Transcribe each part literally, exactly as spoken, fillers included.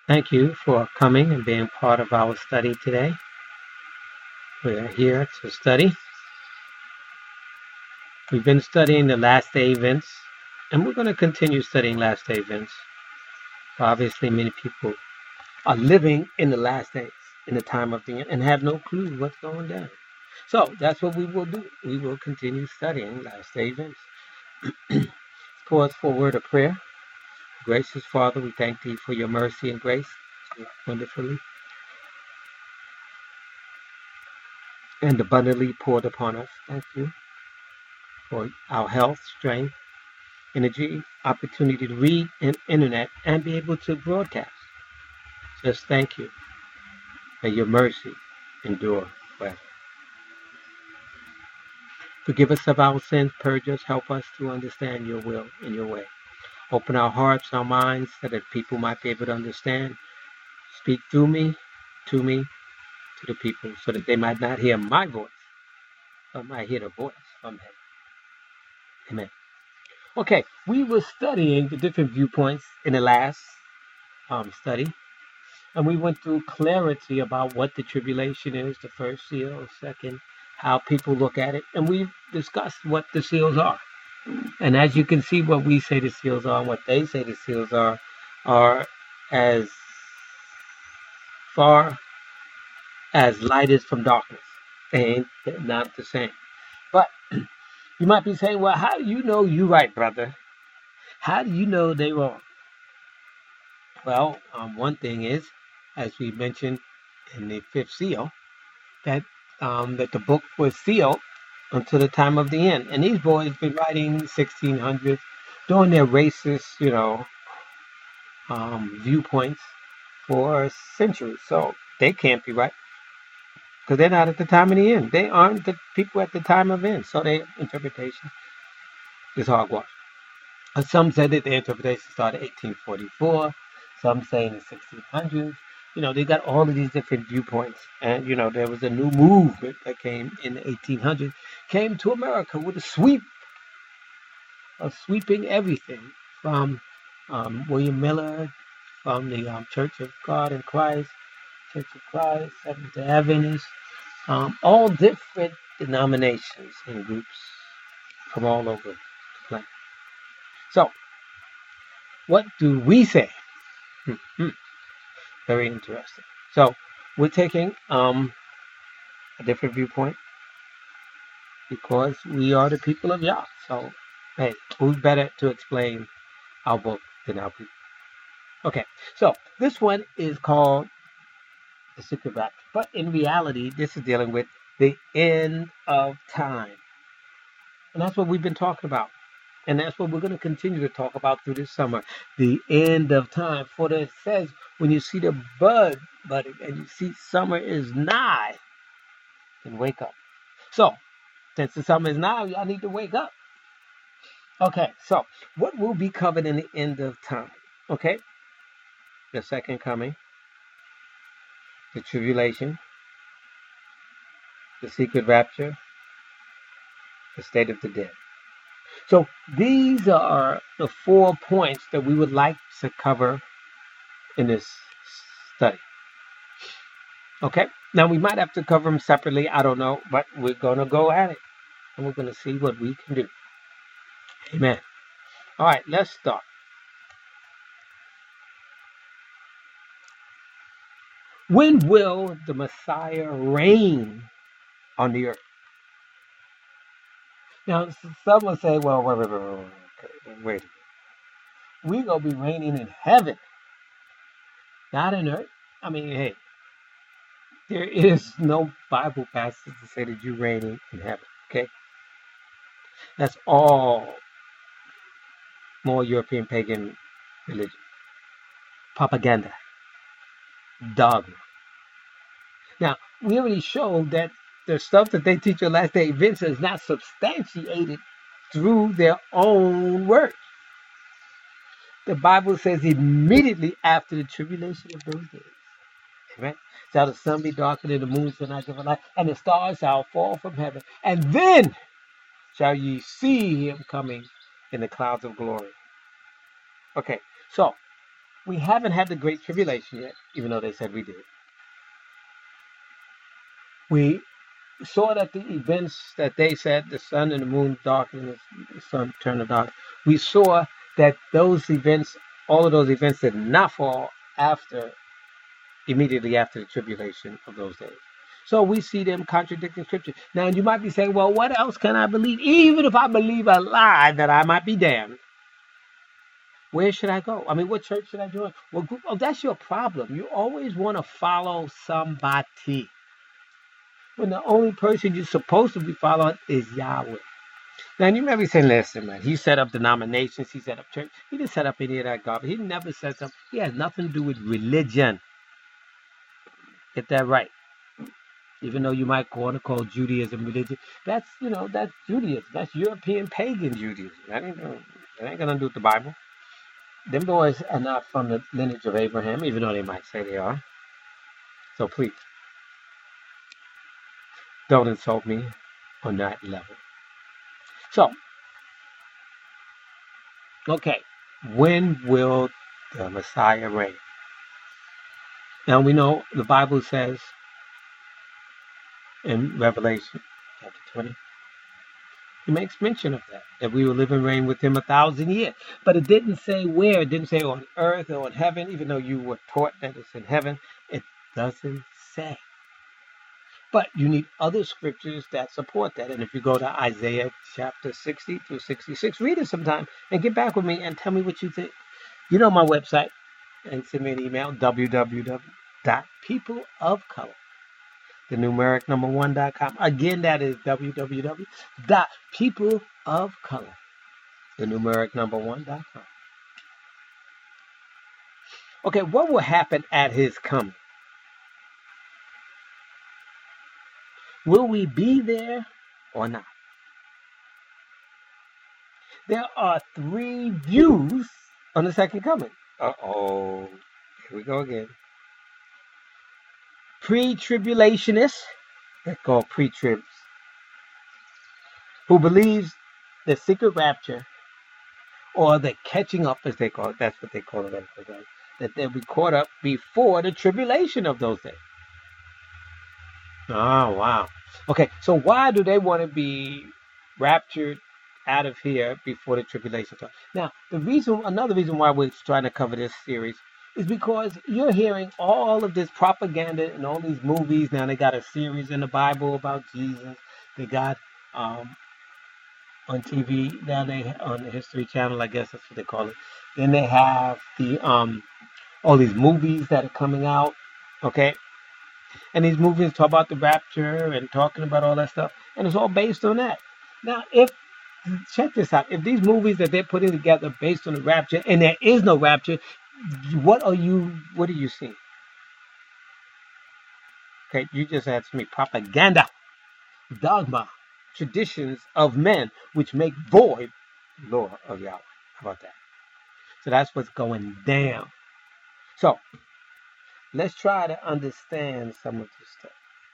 Thank you for coming and being part of our study today. We are here to study. We've been studying the last day events, and we're going to continue studying last day events. Obviously, many people are living in the last days, in the time of the end, and have no clue what's going down. So that's what we will do. We will continue studying last day events. Pause for a word of prayer. Gracious Father, we thank thee for your mercy and grace wonderfully and abundantly poured upon us. Thank you for our health, strength, energy, opportunity to read and internet and be able to broadcast. Just thank you. May your mercy endure forever. Forgive us of our sins, purge us, help us to understand your will and your way. Open our hearts, our minds, so that people might be able to understand. Speak through me, to me, to the people, so that they might not hear my voice, but might hear the voice from heaven. Amen. Okay, we were studying the different viewpoints in the last um, study, and we went through clarity about what the tribulation is, the first seal, second, how people look at it, and we've discussed what the seals are. And as you can see, what we say the seals are and what they say the seals are are as far as light is from darkness. They ain't they're not the same. But you might be saying, well, how do you know you right, brother? How do you know they wrong? Well, um, one thing is, as we mentioned in the fifth seal, that um, that the book was sealed until the time of the end. And these boys been writing sixteen hundreds, doing their racist, you know, um, viewpoints for centuries. So they can't be right because they're not at the time of the end. They aren't the people at the time of end. So their interpretation is hogwash. And some said that their interpretation started eighteen forty-four. Some say in the sixteen hundreds. You know, they got all of these different viewpoints. And, you know, there was a new movement that came in the eighteen hundreds, came to America with a sweep of sweeping everything from um, William Miller, from the um, Church of God in Christ, Church of Christ, Seventh-day Adventists, um, all different denominations and groups from all over the planet. So, what do we say? Hmm-hmm. Very interesting. So, we're taking um, a different viewpoint because we are the people of Yah. So, hey, who's better to explain our book than our people? Okay, so this one is called The Secret Rapture. But in reality, this is dealing with the end of time. And that's what we've been talking about. And that's what we're going to continue to talk about through this summer. The end of time. For it says, when you see the bud budding and you see summer is nigh, then wake up. So, since the summer is nigh, y'all need to wake up. Okay, so what will be covered in the end of time? Okay, the second coming, the tribulation, the secret rapture, the state of the dead. So these are the four points that we would like to cover in this study. Okay, now we might have to cover them separately, I don't know, but we're going to go at it and we're going to see what we can do. Amen. All right, let's start. When will the Messiah reign on the earth? Now, some will say, well, wait, wait, wait, wait, wait, wait. We're going to be reigning in heaven, not on earth. I mean, hey, there is no Bible passage to say that you're reigning in heaven, okay? That's all more European pagan religion. Propaganda. Dogma. Now, we already showed that the stuff that they teach on last day events is not substantiated through their own words. The Bible says immediately after the tribulation of those days, amen, shall the sun be darkened and the moon shall not give a light, and the stars shall fall from heaven, and then shall ye see him coming in the clouds of glory. Okay, so We haven't had the Great Tribulation yet, even though they said we did. We saw that the events that they said, the sun and the moon darkened, the sun turned to dark, we saw that those events, all of those events did not fall after, immediately after the tribulation of those days. So we see them contradicting scripture. Now you might be saying, well, what else can I believe? Even if I believe a lie that I might be damned, where should I go? I mean, what church should I join? Well, oh, that's your problem. You always want to follow somebody, when the only person you're supposed to be following is Yahweh. Now, you may be saying, listen, man, he set up denominations, he set up church. He didn't set up any of that garbage. He never said something. He has nothing to do with religion. Get that right. Even though you might want to call Judaism religion, that's, you know, that's Judaism. That's European pagan Judaism. That ain't gonna, that ain't gonna do with the Bible. Them boys are not from the lineage of Abraham, even though they might say they are. So please, don't insult me on that level. So, okay, when will the Messiah reign? Now we know the Bible says in Revelation chapter twenty, he makes mention of that, that we will live and reign with him a thousand years. But it didn't say where. It didn't say on earth or in heaven, even though you were taught that it's in heaven. It doesn't say. But you need other scriptures that support that. And if you go to Isaiah chapter sixty through sixty-six, read it sometime and get back with me and tell me what you think. You know my website, and send me an email, w w w dot people of color, the numeric number one dot com. Again, that is w w w dot people of color, the numeric number one dot com. Okay, what will happen at his coming? Will we be there or not? There are three views on the second coming. Uh-oh. Here we go again. Pre-tribulationists, they're called pre-tribs, who believes the secret rapture, or the catching up, as they call it, that's what they call it, that they'll be caught up before the tribulation of those days. Oh, wow. Okay, so why do they want to be raptured out of here before the tribulation comes? Now, the reason, another reason why we're trying to cover this series is because you're hearing all of this propaganda and all these movies. Now they got a series in the Bible about Jesus. They got um, on T V now, they on the History Channel, I guess that's what they call it. Then they have the um, all these movies that are coming out. Okay. And these movies talk about the rapture and talking about all that stuff. And it's all based on that. Now, if, check this out. If these movies that they're putting together based on the rapture and there is no rapture, what are you, what are you seeing? Okay, you just asked me. Propaganda, dogma, traditions of men, which make void the law of Yahweh. How about that? So that's what's going down. So, let's try to understand some of this stuff.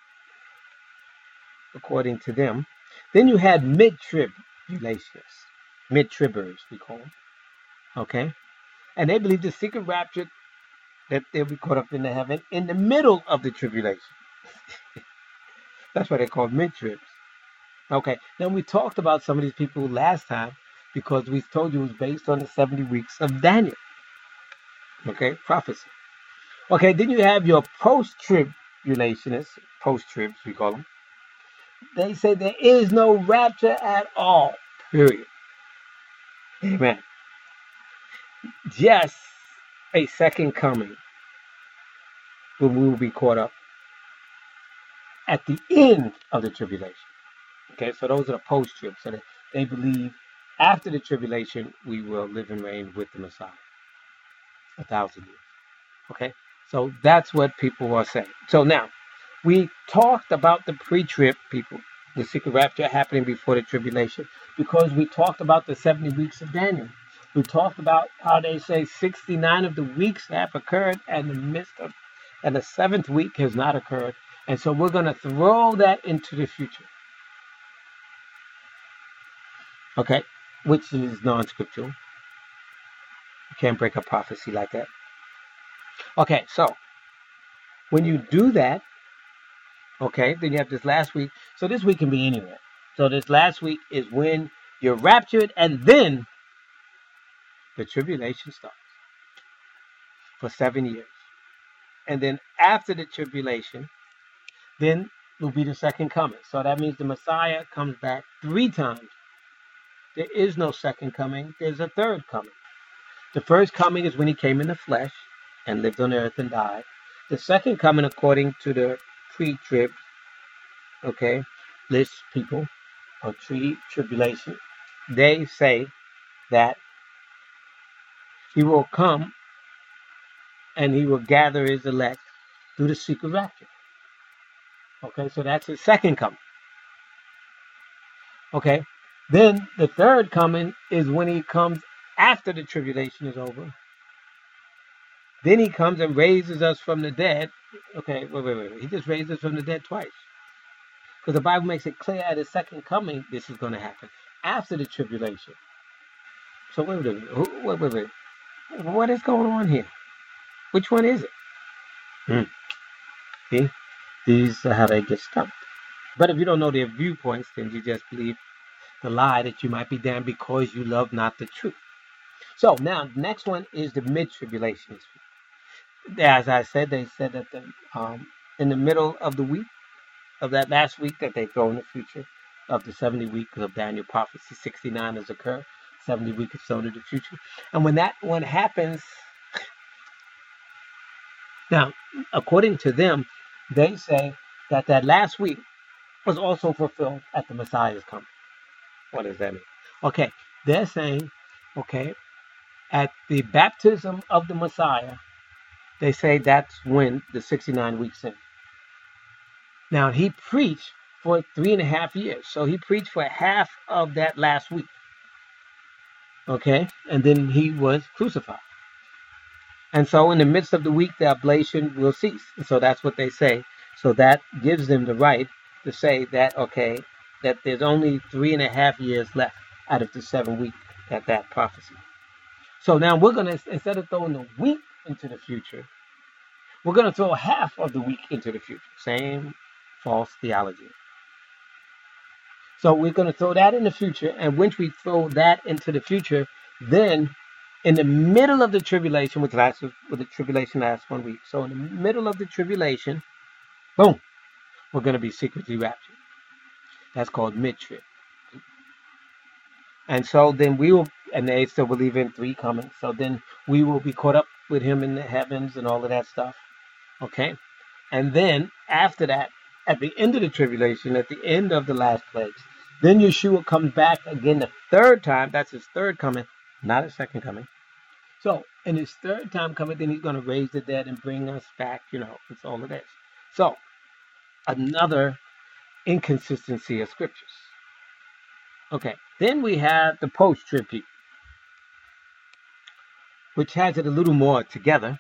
According to them, then you had mid-tribulationists, mid-tribbers, we call them. Okay? And they believe the secret rapture, that they'll be caught up in the heaven in the middle of the tribulation. That's why they're called mid-tribs. Okay, now we talked about some of these people last time because we told you it was based on the seventy weeks of Daniel. Okay, prophecy. Okay, then you have your post-tribulationists, post-tribs we call them. They say there is no rapture at all, period. Amen. Just a second coming when we will be caught up at the end of the tribulation. Okay, so those are the post-tribs. So they, they believe after the tribulation we will live and reign with the Messiah a thousand years. Okay, so that's what people are saying. So now, we talked about the pre-trib people, the secret rapture happening before the tribulation, because we talked about the seventy weeks of Daniel. We talked about how they say sixty-nine of the weeks have occurred and the midst of, and the seventh week has not occurred. And so we're going to throw that into the future. Okay, which is non-scriptural. You can't break a prophecy like that. Okay, so when you do that, okay, then you have this last week. So this week can be anywhere. So this last week is when you're raptured, and then the tribulation starts for seven years. And then after the tribulation, then will be the second coming. So that means the Messiah comes back three times. There is no second coming, there's a third coming. The first coming is when he came in the flesh and lived on earth and died. The second coming, according to the pre-trib, okay, list people, or pre-tribulation, they say that he will come and he will gather his elect through the secret rapture. Okay, so that's his second coming. Okay, then the third coming is when he comes after the tribulation is over. Then he comes and raises us from the dead. Okay, wait, wait, wait. He just raised us from the dead twice. Because the Bible makes it clear at his second coming, this is going to happen after the tribulation. So wait, wait, wait, wait, wait. What is going on here? Which one is it? Hmm. See, these are how they get stumped. But if you don't know their viewpoints, then you just believe the lie that you might be damned because you love not the truth. So now, the next one is the mid-tribulation. As I said, they said that the, um, in the middle of the week, of that last week that they throw in the future, of the seventy weeks of Daniel prophecy, sixty-nine has occurred, seventy weeks is sown in the future. And when that one happens, now, according to them, they say that that last week was also fulfilled at the Messiah's coming. What does that mean? Okay, they're saying, okay, at the baptism of the Messiah, they say that's when the sixty-nine weeks in. Now, he preached for three and a half years. So he preached for half of that last week. Okay, and then he was crucified. And so in the midst of the week, the oblation will cease. And so that's what they say. So that gives them the right to say that, okay, that there's only three and a half years left out of the seven weeks at that prophecy. So now we're going to, instead of throwing the week into the future, we're going to throw half of the week into the future. Same false theology. So we're going to throw that in the future. And once we throw that into the future, then in the middle of the tribulation, which lasts, with the tribulation lasts one week. So in the middle of the tribulation, boom, we're going to be secretly raptured. That's called mid-trib. And so then we will, and they still believe in three comings. So then we will be caught up with him in the heavens and all of that stuff. Okay. And then after that, at the end of the tribulation, at the end of the last plagues, then Yeshua comes back again the third time. That's his third coming, not his second coming. So in his third time coming, then he's going to raise the dead and bring us back, you know, it's all of this. So another inconsistency of scriptures. Okay, then we have the post-trib people, which has it a little more together.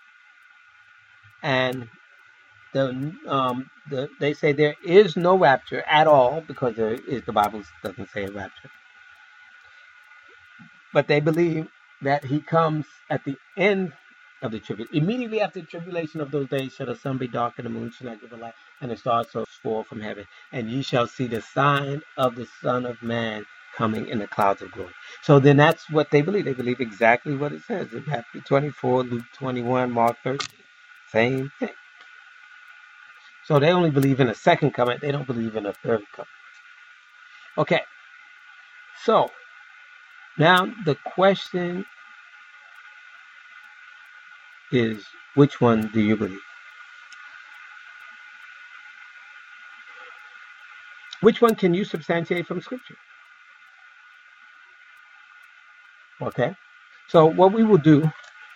And the, um, the they say there is no rapture at all, because there is, the Bible doesn't say a rapture. But they believe that he comes at the end of the tribulation. Immediately after the tribulation of those days shall the sun be dark and the moon shall not give a light, and the stars shall fall from heaven. And ye shall see the sign of the Son of Man coming in the clouds of glory. So then that's what they believe. They believe exactly what it says in Matthew twenty-four, Luke twenty-one, Mark thirteen. Same thing. So they only believe in a second coming. They don't believe in a third coming. Okay. So now the question is, which one do you believe? Which one can you substantiate from Scripture? Okay. So what we will do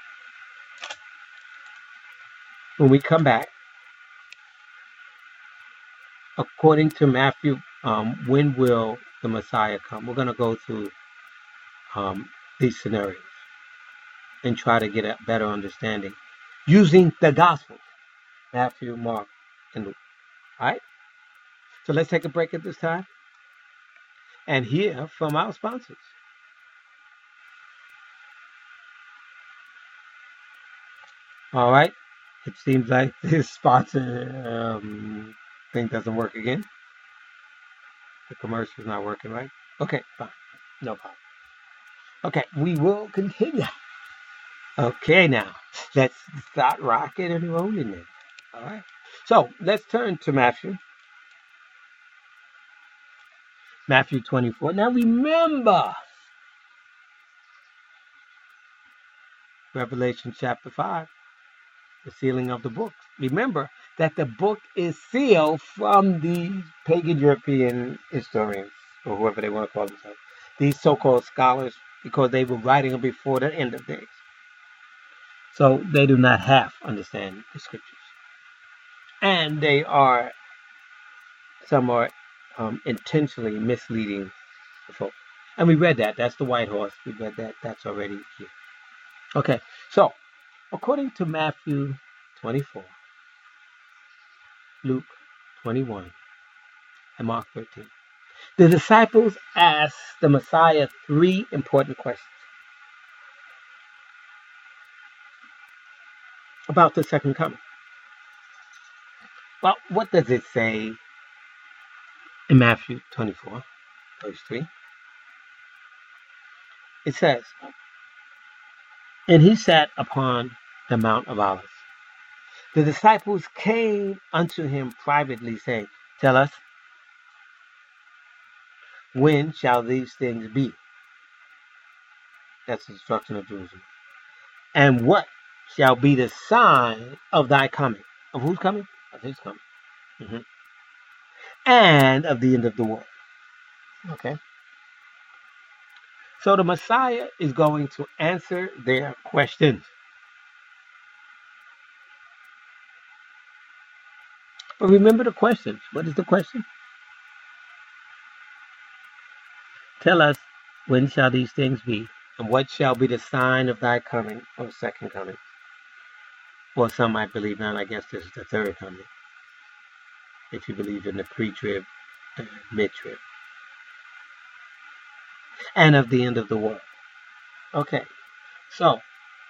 when we come back, according to Matthew, um, when will the Messiah come? We're going to go through um, these scenarios and try to get a better understanding using the Gospels, Matthew, Mark, and Luke. All right? So let's take a break at this time and hear from our sponsors. All right. It seems like this sponsor um, thing doesn't work again. The commercial's not working, right? Okay, fine. No problem. Okay, we will continue. Okay, now let's start rocking and rolling then. All right. So let's turn to Matthew, Matthew twenty-four. Now remember, Revelation chapter five, the sealing of the book. Remember that the book is sealed from the pagan European historians, or whoever they want to call themselves, these so-called scholars, because they were writing them before the end of days. So they do not half understand the scriptures. And they are, some are um, intentionally misleading the folk. And we read that. That's the white horse. We read that. That's already here. Okay. So, according to Matthew twenty-four, Luke twenty-one, and Mark thirteen, the disciples asked the Messiah three important questions about the second coming. Well, what does it say in Matthew twenty-four, verse three? It says, and he sat upon the Mount of Olives. The disciples came unto him privately, saying, tell us, when shall these things be? That's the destruction of Jerusalem. And what shall be the sign of thy coming? Of who's coming? Of his coming. Mm-hmm. And of the end of the world. Okay. So the Messiah is going to answer their questions. But remember the questions. What is the question? Tell us, when shall these things be? And what shall be the sign of thy coming, or second coming? Well, some might believe now, I guess this is the third coming. If you believe in the pre-trib and mid-trib. And of the end of the world. Okay, so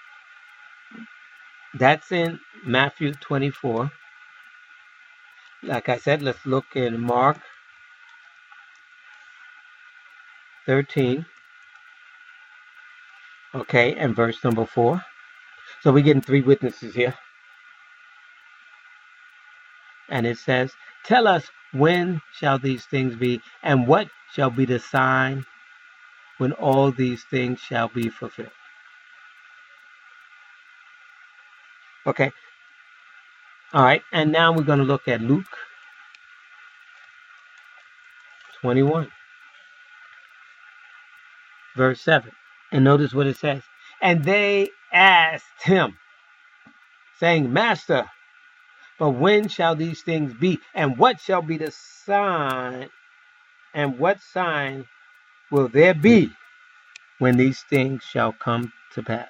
that's in Matthew twenty-four. Like I said, let's look in Mark thirteen. Okay, and verse number four. So we're getting three witnesses here. And it says, tell us, when shall these things be, and what shall be the sign when all these things shall be fulfilled? Okay. All right. And now we're going to look at Luke twenty-one, verse seven. And notice what it says. And they asked him, saying, Master, but when shall these things be? And what shall be the sign? And what sign will there be when these things shall come to pass?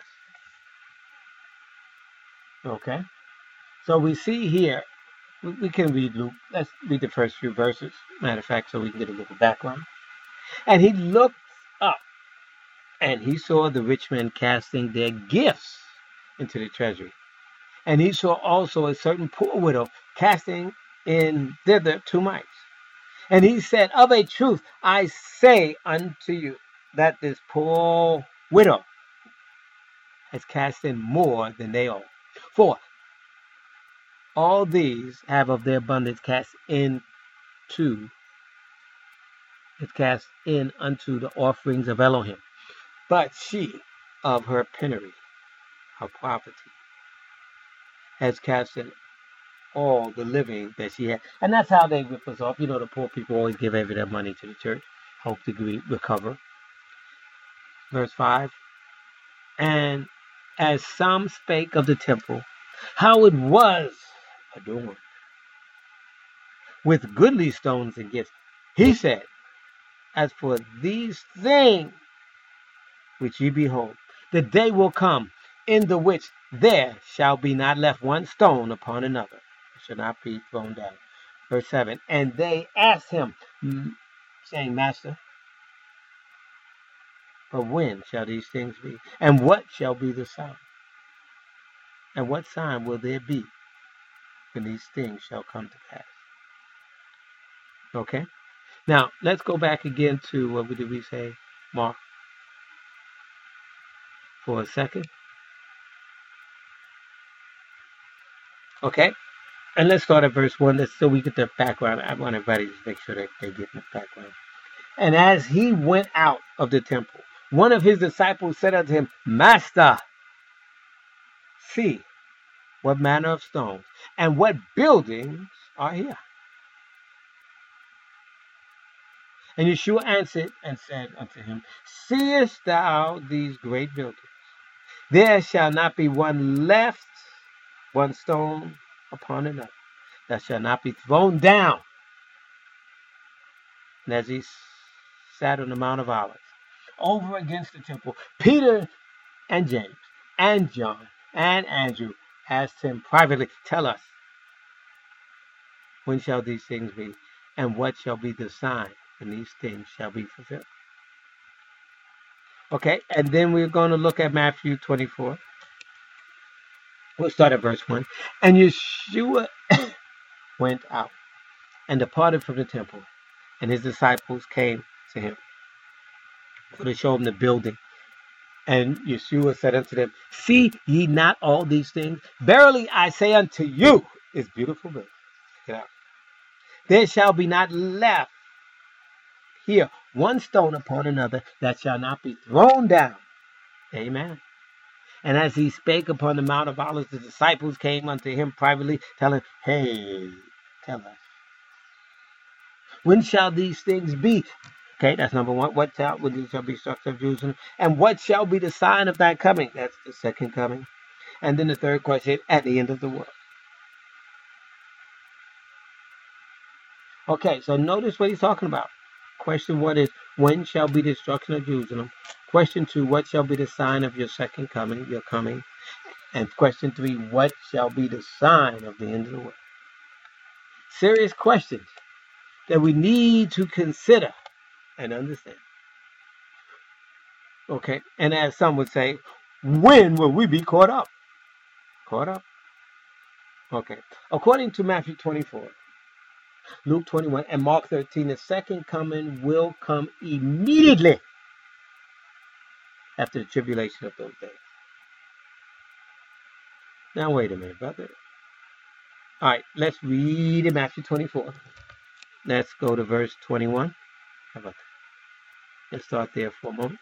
Okay. So we see here, we can read Luke. Let's read the first few verses. Matter of fact, so we can get a little background. And he looked up, and he saw the rich men casting their gifts into the treasury. And he saw also a certain poor widow casting in thither two mites. And he said, of a truth, I say unto you, that this poor widow has cast in more than they all. For all these have of their abundance cast into, it cast in unto the offerings of Elohim. But she, of her penury, her poverty, has cast in all the living that she had. And that's how they rip us off. You know, the poor people always give every their money to the church, hope to recover. Verse five. And as some spake of the temple, how it was adorned with goodly stones and gifts, he said, as for these things which ye behold, the day will come in the which there shall be not left one stone upon another. It shall not be thrown down. Verse seven. And they asked him, saying, Master, but when shall these things be? And what shall be the sign? And what sign will there be when these things shall come to pass? Okay. Now let's go back again to what did we say, Mark, for a second. Okay. And let's start at verse one. Let's, so we get the background. I want everybody to make sure that they get the background. And as he went out of the temple, one of his disciples said unto him, Master, see what manner of stones and what buildings are here. And Yeshua answered and said unto him, Seest thou these great buildings? There shall not be one left, one stone upon another, that shall not be thrown down. And as he sat on the Mount of Olives, over against the temple, Peter and James and John and Andrew asked him privately, Tell us, when shall these things be, and what shall be the sign when these things shall be fulfilled? Okay, and then we're going to look at Matthew twenty-four. We'll start at verse one. And Yeshua went out and departed from the temple, and his disciples came to him to show him the building. And Yeshua said unto them, See ye not all these things? Verily I say unto you, it's beautiful building. Check it out. There shall be not left here one stone upon another that shall not be thrown down. Amen. And as he spake upon the Mount of Olives, the disciples came unto him privately, telling, Hey, tell us, when shall these things be? Okay, that's number one. What shall, when shall be destruction of Jerusalem? And what shall be the sign of thy coming? That's the second coming. And then the third question, at the end of the world. Okay, so notice what he's talking about. Question one is, when shall be the destruction of Jerusalem? Question two, what shall be the sign of your second coming, your coming? And question three, what shall be the sign of the end of the world? Serious questions that we need to consider and understand. Okay, and as some would say, when will we be caught up? Caught up? Okay, according to Matthew twenty-four, Luke twenty-one, and Mark thirteen, the second coming will come immediately after the tribulation of those days. Now, wait a minute, brother. All right, let's read in Matthew twenty-four. Let's go to verse twenty-one. How about that? Let's start there for a moment.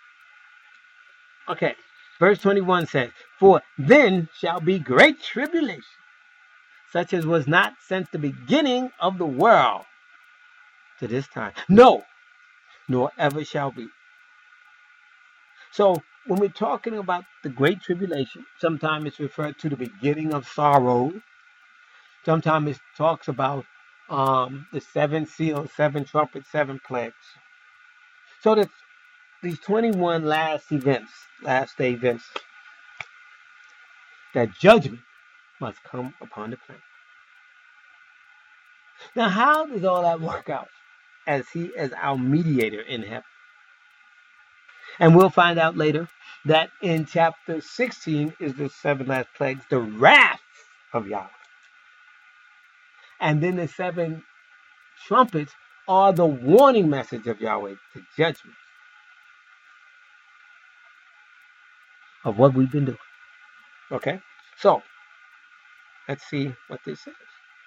Okay, verse twenty-one says, For then shall be great tribulation, such as was not since the beginning of the world to this time. No, nor ever shall be. So when we're talking about the great tribulation, sometimes it's referred to the beginning of sorrow. Sometimes it talks about um, the seven seals, seven trumpets, seven plagues. So that these twenty-one last events, last day events, that judgment must come upon the planet. Now, how does all that work out as he as our mediator in heaven? And we'll find out later that in chapter sixteen is the seven last plagues, the wrath of Yahweh. And then the seven trumpets are the warning message of Yahweh, the judgment of what we've been doing. Okay? So, let's see what this says.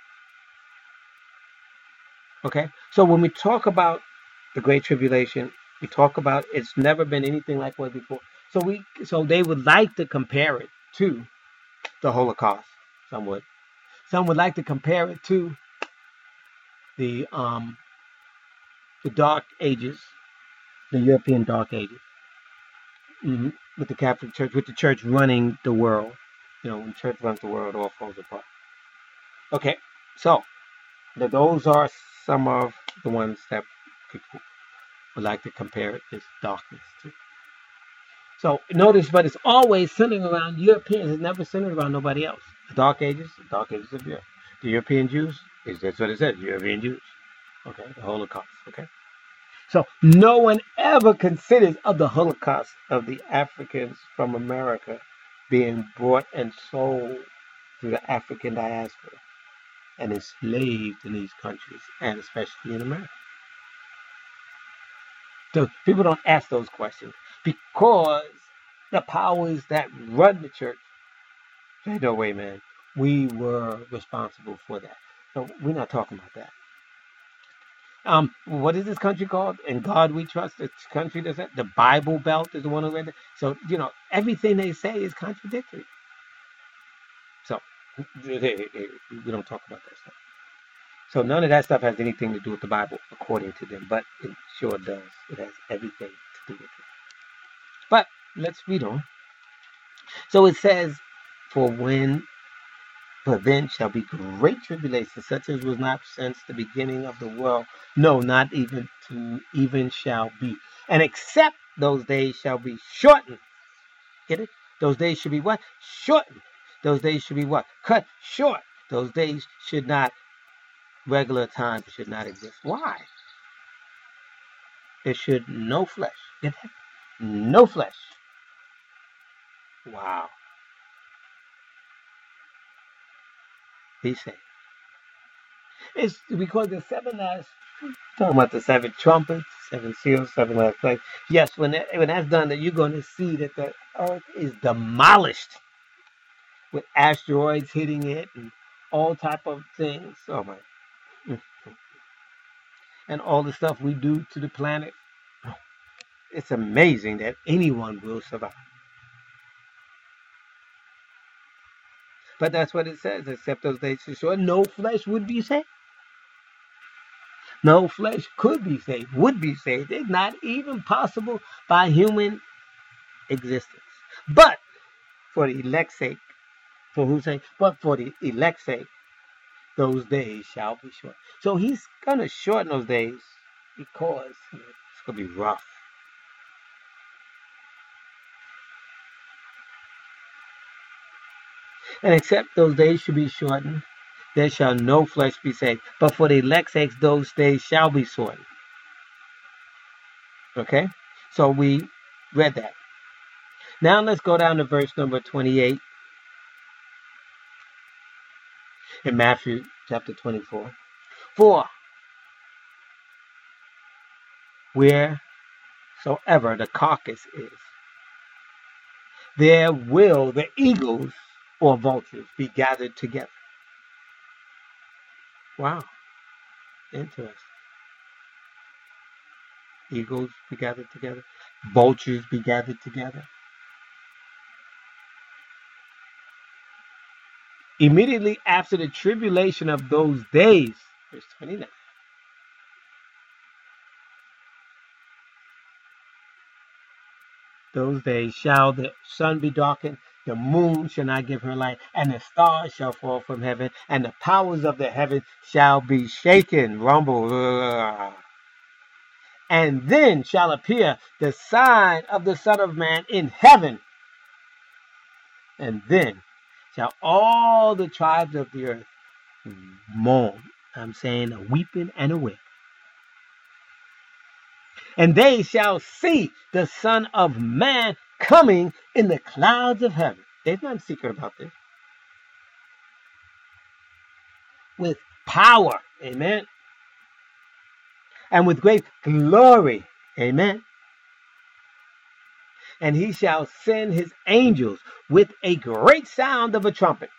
Okay? So when we talk about the Great Tribulation, we talk about it's never been anything like what before. So we, so they would like to compare it to the Holocaust. Some would. Some would like to compare it to the um, the Dark Ages, the European Dark Ages, mm-hmm. with the Catholic Church, with the Church running the world. You know, when the Church runs the world, all falls apart. Okay, so those are some of the ones that people would like to compare it, this darkness to. So notice, but it's always centered around Europeans. It's never centered around nobody else. The Dark Ages, the Dark Ages of Europe. The European Jews, that's what it says, European Jews. Okay, the Holocaust, okay? So no one ever considers of the Holocaust of the Africans from America being brought and sold to the African diaspora and enslaved in these countries, and especially in America. So people don't ask those questions because the powers that run the church say, no way, man, we were responsible for that. So we're not talking about that. Um, what is this country called? In God We Trust. This country does that. The Bible Belt is the one who read it. So you know everything they say is contradictory. So we don't talk about that stuff. So none of that stuff has anything to do with the Bible, according to them, but it sure does. It has everything to do with it. But let's read on. So it says, "For when, for then shall be great tribulation, such as was not since the beginning of the world, no, not even to even shall be. And except those days shall be shortened." Get it? Those days should be what? Shortened. Those days should be what? Cut short. Those days should not, regular time should not exist. Why? There should no flesh. Get that? No flesh. Wow. He said. It's because the seven last, talking about the seven trumpets, seven seals, seven last plagues. Yes, when that, when that's done, that you're going to see that the earth is demolished with asteroids hitting it and all type of things. Oh my. And all the stuff we do to the planet. It's amazing that anyone will survive. But that's what it says, except those days are short, no flesh would be saved. No flesh could be saved, would be saved. It's not even possible by human existence. But for the elect's sake, for whose sake? But for the elect's sake, those days shall be short. So he's going to shorten those days because it's going to be rough. And except those days should be shortened, there shall no flesh be saved. But for the elect's sake, those days shall be shortened. Okay? So we read that. Now let's go down to verse number twenty-eight in Matthew chapter twenty-four. For wheresoever the carcass is, there will the eagles or vultures be gathered together. Wow. Interesting. Eagles be gathered together. Vultures be gathered together. Immediately after the tribulation of those days, verse twenty-nine. Those days shall the sun be darkened, the moon shall not give her light, and the stars shall fall from heaven, and the powers of the heaven shall be shaken, rumble. And then shall appear the sign of the Son of Man in heaven. And then shall all the tribes of the earth mourn. I'm saying a weeping and a wailing. And they shall see the Son of Man coming in the clouds of heaven. There's nothing secret about this. With power. Amen. And with great glory. Amen. And he shall send his angels with a great sound of a trumpet.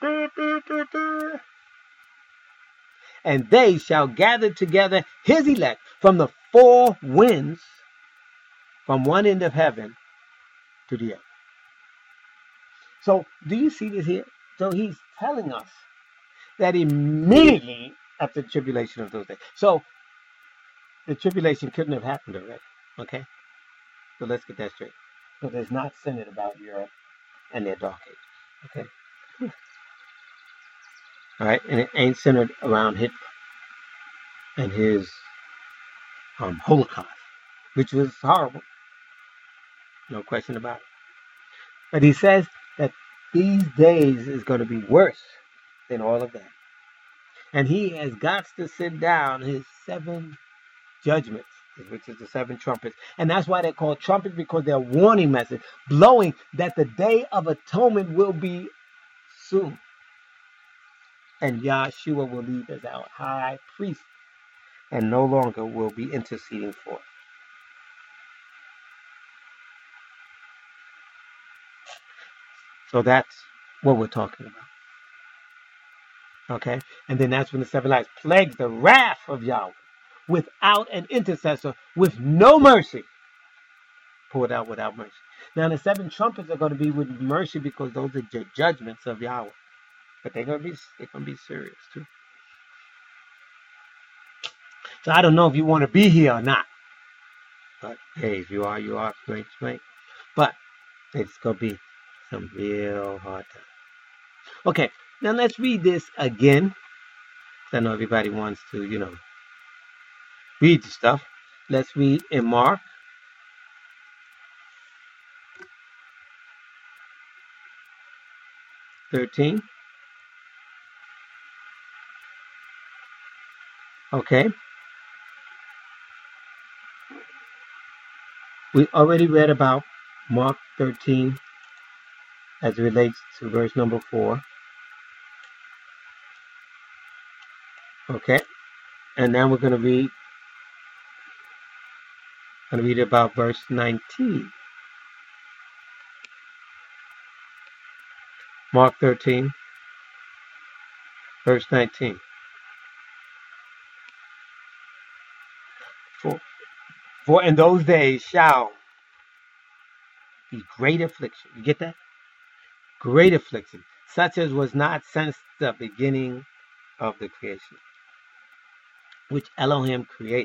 And they shall gather together his elect from the four winds, from one end of heaven to the other. So, do you see this here? So he's telling us that immediately after the tribulation of those days. So, the tribulation couldn't have happened already. Okay? So let's get that straight. So there's not centered about Europe and their dark ages. Okay? All right? And it ain't centered around Hitler and his um, Holocaust, which was horrible. No question about it. But he says that these days is going to be worse than all of that. And he has got to send down his seven judgments which is the seven trumpets. And that's why they're called trumpets, because they're warning message, blowing that the day of atonement will be soon. And Yahshua will leave as our high priest and no longer will be interceding for us. So that's what we're talking about. Okay? And then that's when the seven lights plagues the wrath of Yahweh without an intercessor, with no mercy, poured out without mercy. Now the seven trumpets are going to be with mercy because those are the judgments of Yahweh. But they're going to be they're going to be serious too. So I don't know if you want to be here or not. But hey, if you are, you are. Straight, straight. But it's going to be some real hard time. Okay, now let's read this again. I know everybody wants to, you know, read the stuff. Let's read in Mark. thirteen. Okay. We already read about Mark thirteen as it relates to verse number four. Okay. And now we're going to read, going to read about verse nineteen. Mark thirteen, verse nineteen. For, for in those days shall be great affliction. You get that? Great affliction, such as was not since the beginning of the creation, which Elohim created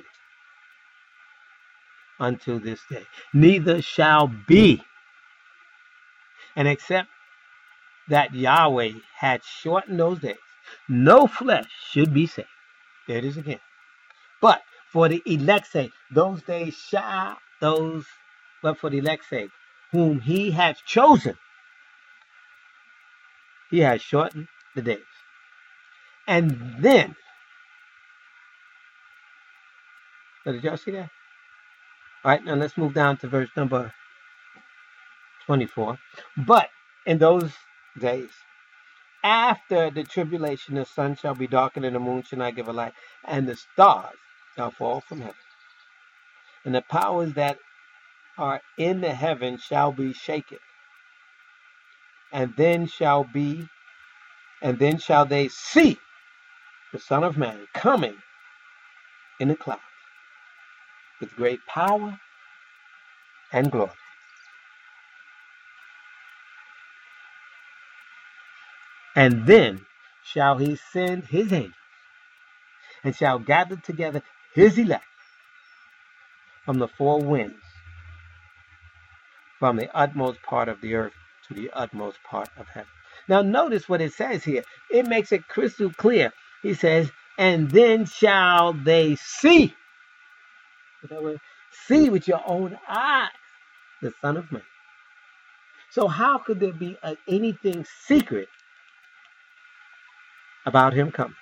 unto this day. Neither shall be. And except that Yahweh had shortened those days, no flesh should be saved. There it is again. But for the elect's sake, those days shall, those, but for the elect's sake, whom he hath chosen, he has shortened the days. And then, so did y'all see that? All right, now let's move down to verse number twenty-four. But in those days, after the tribulation, the sun shall be darkened and the moon shall not give a light, and the stars shall fall from heaven. And the powers that are in the heaven shall be shaken. And then shall be, and then shall they see the Son of Man coming in the clouds with great power and glory. And then shall he send his angels, and shall gather together his elect from the four winds, from the utmost part of the earth to the utmost part of heaven. Now notice what it says here. It makes it crystal clear. He says, and then shall they see, see with your own eyes the Son of Man. So how could there be a, anything secret about him coming?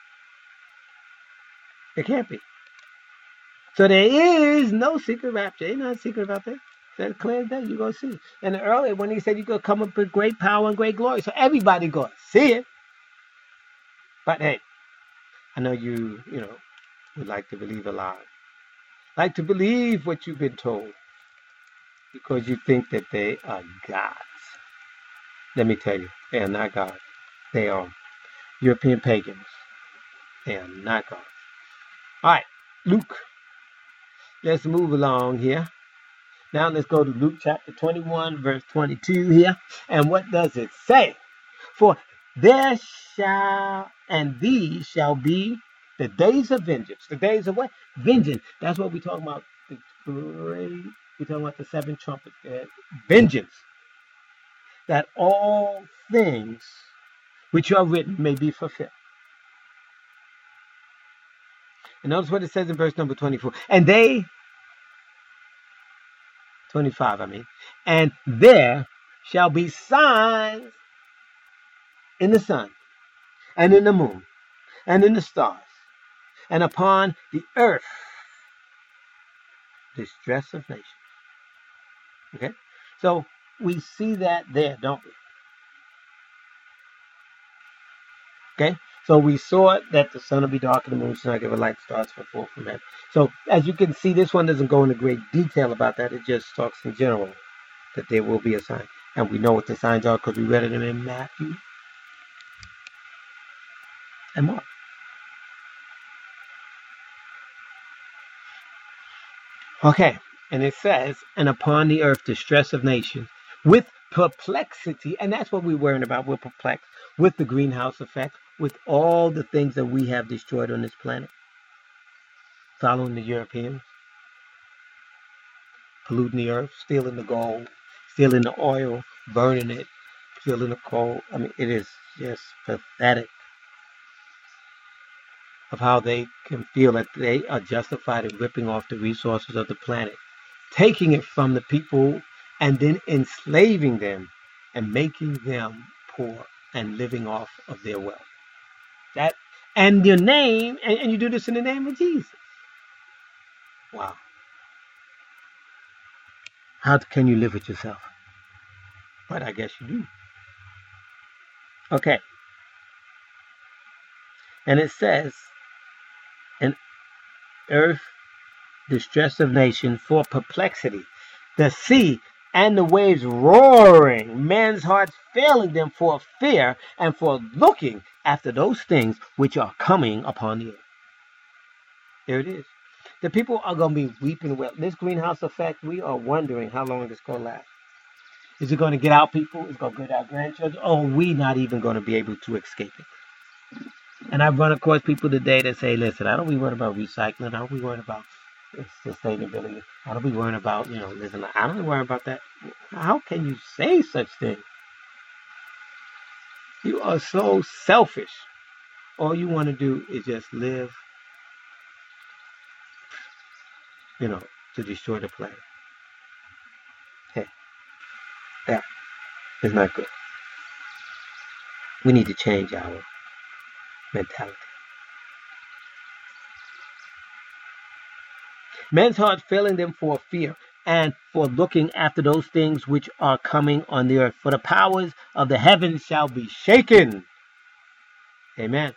It can't be. So there is no secret rapture. Ain't nothing secret about that. That's clear as day. You're going to see. And earlier when he said you're going to come up with great power and great glory. So everybody going to see it. But hey, I know you, you know, would like to believe a lie. Like to believe what you've been told. Because you think that they are gods. Let me tell you, they are not gods. They are European pagans. They are not gods. All right, Luke. Let's move along here. Now let's go to Luke chapter twenty-one, verse twenty-two here. And what does it say? For there shall, and these shall be the days of vengeance. The days of what? Vengeance. That's what we're talking about. The great, we're talking about the seven trumpets. Uh, vengeance. That all things which are written may be fulfilled. And notice what it says in verse number twenty-four. And they, twenty-five, I mean, and there shall be signs in the sun, and in the moon, and in the stars, and upon the earth distress of nations. Okay? So we see that there, don't we? Okay? So we saw that the sun will be dark and the moon shall not give a light starts for forth from heaven. So as you can see, this one doesn't go into great detail about that. It just talks in general that there will be a sign. And we know what the signs are because we read it in Matthew and Mark. Okay, and it says, and upon the earth distress of nations with perplexity, and that's what we're worrying about. We're perplexed with the greenhouse effect, with all the things that we have destroyed on this planet, following the Europeans, polluting the earth, stealing the gold, stealing the oil, burning it, stealing the coal. I mean, it is just pathetic of how they can feel that they are justified in ripping off the resources of the planet, taking it from the people and then enslaving them and making them poor and living off of their wealth. That and your name, and, and you do this in the name of Jesus. Wow. How can you live with yourself? But I guess you do. Okay. And it says, an earth distress of nation for perplexity, the sea and the waves roaring, men's hearts failing them for fear and for looking after those things which are coming upon the earth. There it is. The people are going to be weeping well. This greenhouse effect, we are wondering how long it's going to last. Is it going to get our people? Is it going to get our grandchildren? Or are we not even going to be able to escape it? And I've run across people today that say, listen, I don't be worried about recycling. I don't be worried about sustainability. I don't be worrying about, you know, living. I don't be worrying about that. How can you say such things? You are so selfish. All you want to do is just live, you know, to destroy the planet. Hey, that is not good. We need to change our mentality. Men's hearts failing them for fear and for looking after those things which are coming on the earth. For the powers of the heavens shall be shaken. Amen.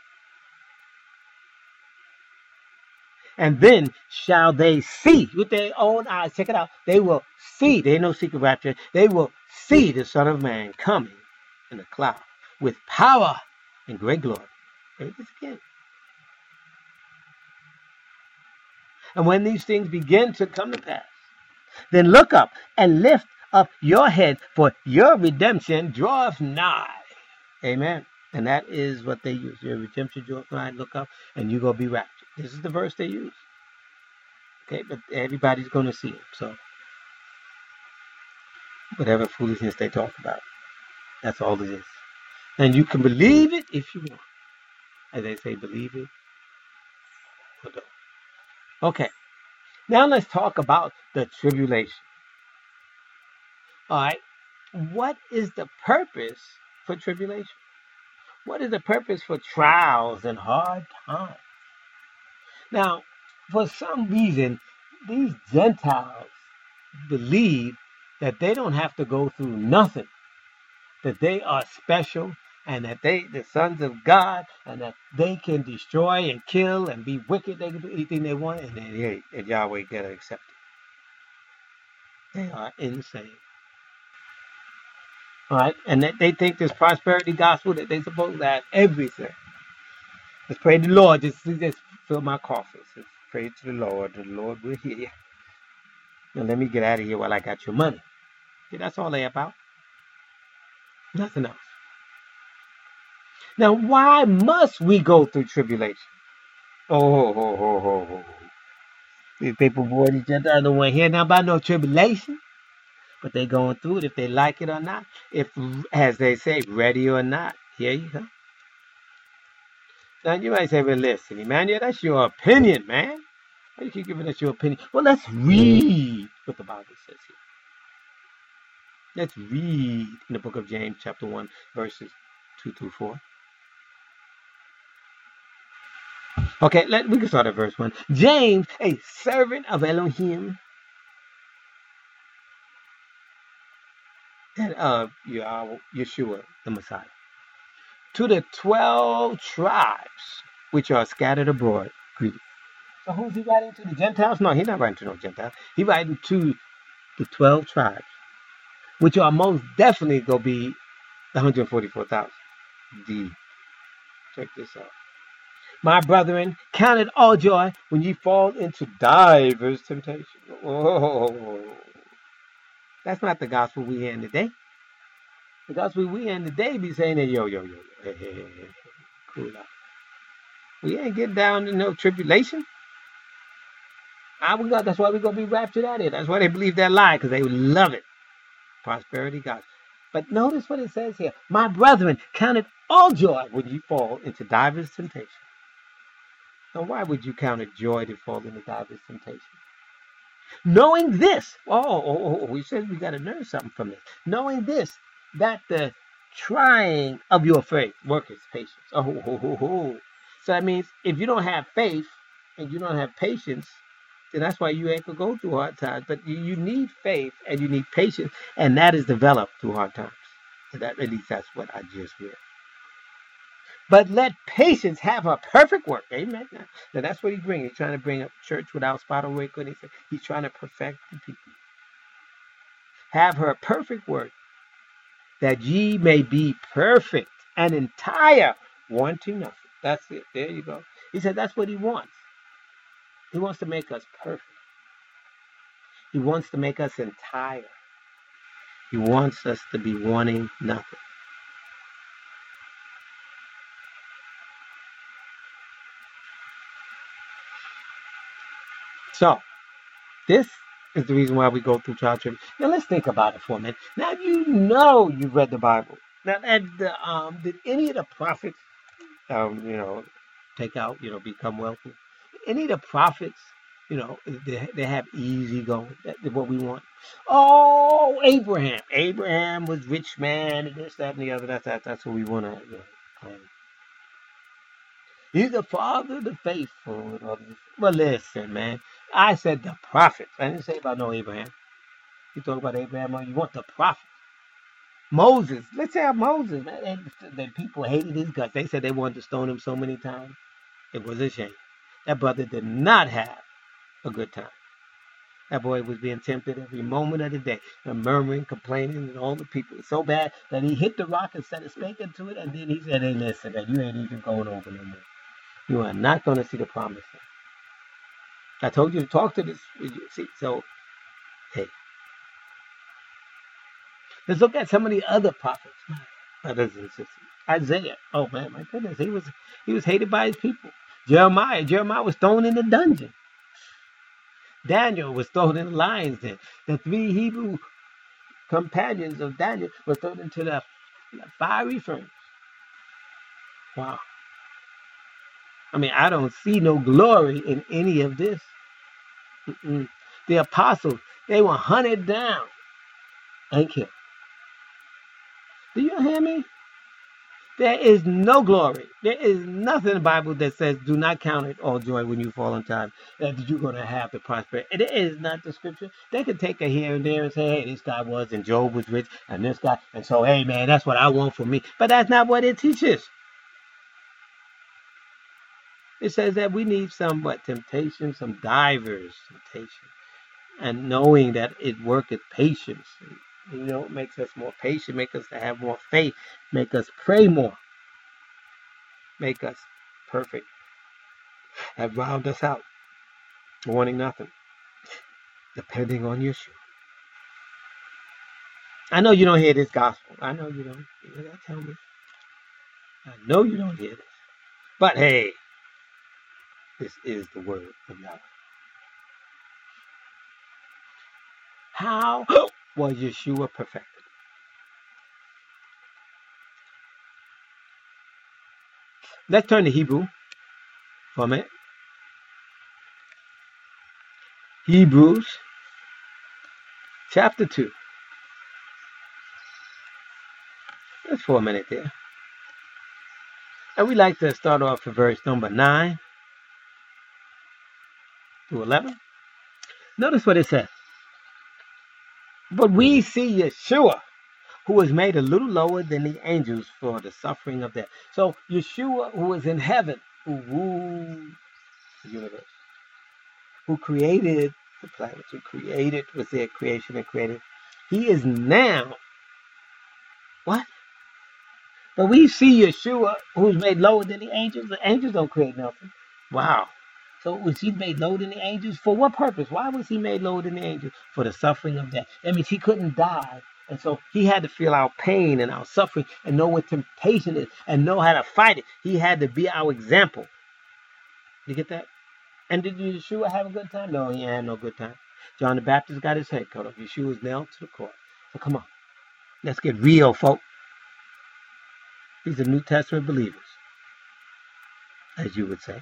And then shall they see with their own eyes. Check it out. They will see. There ain't no secret rapture. They will see the Son of Man coming in the cloud with power and great glory. There it is again. And when these things begin to come to pass, then look up and lift up your head, for your redemption draweth nigh. Amen. And that is what they use. Your redemption draweth nigh. Look up and you're going to be raptured. This is the verse they use. Okay, but everybody's going to see it. So, whatever foolishness they talk about, that's all it is. And you can believe it if you want. As they say, believe it or don't. Okay, now let's talk about the tribulation. All right, what is the purpose for tribulation? What is the purpose for trials and hard times? Now, for some reason, these Gentiles believe that they don't have to go through nothing, that they are special, and that they, the sons of God, and that they can destroy and kill and be wicked. They can do anything they want, and then hey, and Yahweh gotta accept it. They are insane. All right, and they, they think this prosperity gospel that they supposed to have everything. Let's pray to the Lord. Just, just fill my coffers. Just pray to the Lord. The Lord will hear you. Now let me get out of here while I got your money. See, that's all they about. Nothing else. Now, why must we go through tribulation? Oh, oh, oh, oh, oh. These people, boy, these Gentiles don't want to hear nothing about no tribulation. But they going through it if they like it or not. If, as they say, ready or not. Here you go. Now, you might say, well, listen, Emmanuel, that's your opinion, man. Why you keep giving us your opinion? Well, let's read what the Bible says here. Let's read in the book of James, chapter one, verses two through four. Okay, let, we can start at verse one. James, a servant of Elohim of Yeshua, the Messiah. To the twelve tribes which are scattered abroad, greeting. So who's he writing to? The Gentiles? No, he's not writing to no Gentiles. He's writing to the twelve tribes, which are most definitely going to be the one hundred forty-four thousand. D. Check this out. My brethren, count it all joy when ye fall into divers temptation. Oh, that's not the gospel we hear in today. The gospel we hear in today be saying that, yo, yo, yo, hey, hey, hey, hey, cool out. We ain't getting down to no tribulation. I, we got, that's why we're going to be raptured out of here. That's why they believe that lie, because they would love it. Prosperity gospel. But notice what it says here. My brethren, count it all joy when you fall into divers temptation. Now, why would you count it joy to fall into divers temptation? Knowing this, oh, oh, oh, we said we got to learn something from this. Knowing this, that the trying of your faith worketh patience. Oh, oh, oh, oh. So that means if you don't have faith and you don't have patience, then that's why you ain't gonna go through hard times. But you, you need faith and you need patience, and that is developed through hard times. So that, at least that's what I just read. But let patience have a perfect work. Amen. Now, now that's what he's bringing. He's trying to bring up church without spot or wrinkle. He said he's trying to perfect the people. Have her perfect work, that ye may be perfect and entire, wanting nothing. That's it. There you go. He said that's what he wants. He wants to make us perfect. He wants to make us entire. He wants us to be wanting nothing. So, this is the reason why we go through trial tribulation. Now, let's think about it for a minute. Now, you know you've read the Bible. Now, and, um, did any of the prophets, um, you know, take out, you know, become wealthy? Any of the prophets, you know, they, they have easy going. That's what we want. Oh, Abraham. Abraham was rich man, and this, that, and the other. That's, that, that's what we want to, you know, claim. He's the father of the faithful. Well, listen, man. I said the prophets. I didn't say about no Abraham. You talk about Abraham, you want the prophet. Moses. Let's say Moses, man. The people hated his guts. They said they wanted to stone him so many times. It was a shame. That brother did not have a good time. That boy was being tempted every moment of the day, and murmuring, complaining, and all the people. It's so bad that he hit the rock instead of speaking to it, and then he said, hey, listen, man, you ain't even going over no more. You are not going to see the promise. I told you to talk to this. See, so, hey. Let's look at some of the other prophets, brothers and sisters. Isaiah. Oh, man, my goodness. He was he was hated by his people. Jeremiah. Jeremiah was thrown in the dungeon. Daniel was thrown in the lion's den. The three Hebrew companions of Daniel were thrown into the fiery furnace. Wow. I mean, I don't see no glory in any of this. Mm-mm. The apostles, they were hunted down and killed. Do you hear me? There is no glory. There is nothing in the Bible that says do not count it all joy when you fall in time, that you're going to have the prosperity. It is not the scripture. They could take a here and there and say, hey, this guy was, and Job was rich, and this guy, and so, hey, man, that's what I want for me. But that's not what it teaches. It says that we need some what temptation, some divers temptation, and knowing that it worketh patience. You know, it makes us more patient, make us to have more faith, make us pray more, make us perfect, and round us out, wanting nothing, depending on Yeshua. I know you don't hear this gospel. I know you don't. You gotta tell me. I know you don't hear this. But hey, this is the word of Yahweh. How was Yeshua perfected? Let's turn to Hebrew for a minute. Hebrews chapter two. Just for a minute there. And we like to start off with verse number nine to eleven. Notice what it says. But we see Yeshua, who was made a little lower than the angels for the suffering of death. So Yeshua, who was in heaven, who ruled the universe, who created the planets, who created, was their creation and created, he is now, what? But we see Yeshua, who's made lower than the angels. The angels don't create nothing. Wow. So was he made lower than the angels? For what purpose? Why was he made lower than the angels? For the suffering of death. That means he couldn't die. And so he had to feel our pain and our suffering and know what temptation is and know how to fight it. He had to be our example. You get that? And did Yeshua have a good time? No, he had no good time. John the Baptist got his head cut off. Yeshua was nailed to the cross. So come on. Let's get real, folks. These are New Testament believers, as you would say.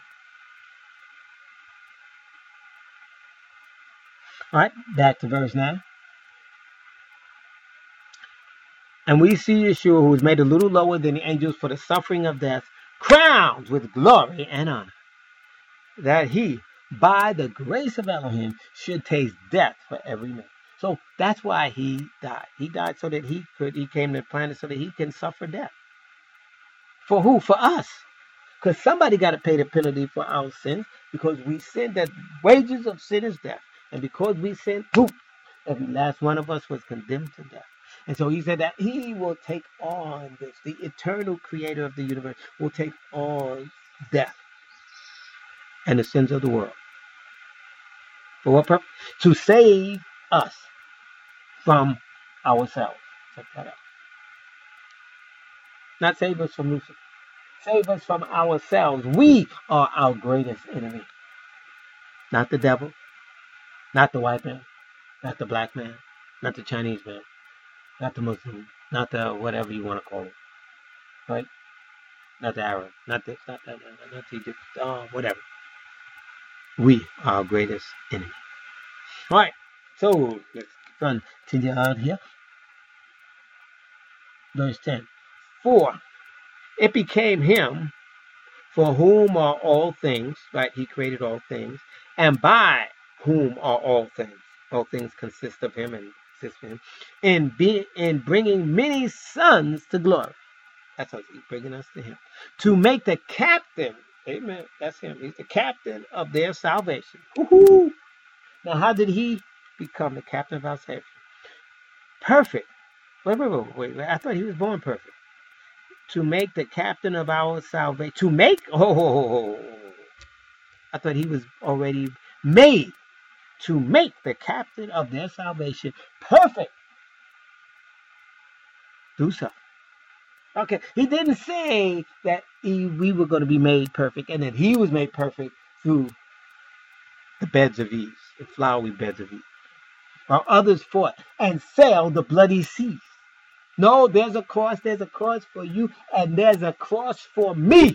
All right, back to verse nine. And we see Yeshua, who was made a little lower than the angels for the suffering of death, crowned with glory and honor, that he, by the grace of Elohim, should taste death for every man. So that's why he died. He died so that he could, he came to the planet so that he can suffer death. For who? For us. Because somebody got to pay the penalty for our sins, because we sinned. That wages of sin is death. And because we sinned, poof, every last one of us was condemned to death. And so he said that he will take on this. The eternal creator of the universe will take on death and the sins of the world. For what purpose? To save us from ourselves. Check that out. Not save us from Lucifer. Save us from ourselves. We are our greatest enemy. Not the devil. Not the white man. Not the black man. Not the Chinese man. Not the Muslim. Not the whatever you want to call it. Right? Not the Arab. Not this. Not that. Not, not the Egypt. Oh, whatever. We are our greatest enemy. All right. So let's continue on here. Verse ten. For it became him for whom are all things, right? He created all things, and by whom are all things. All things consist of him and exist for him. In, be, in bringing many sons to glory. That's how he's bringing us to him. To make the captain, amen, that's him. He's the captain of their salvation. Woo-hoo. Now, how did he become the captain of our salvation? Perfect. Wait, wait, wait, wait, wait. I thought he was born perfect. To make the captain of our salvation. To make? Oh, I thought he was already made. To make the captain of their salvation perfect. Do so. Okay, he didn't say that he, we were going to be made perfect and that he was made perfect through the beds of ease, the flowery beds of ease. While others fought and sailed the bloody seas. No, there's a cross, there's a cross for you, and there's a cross for me.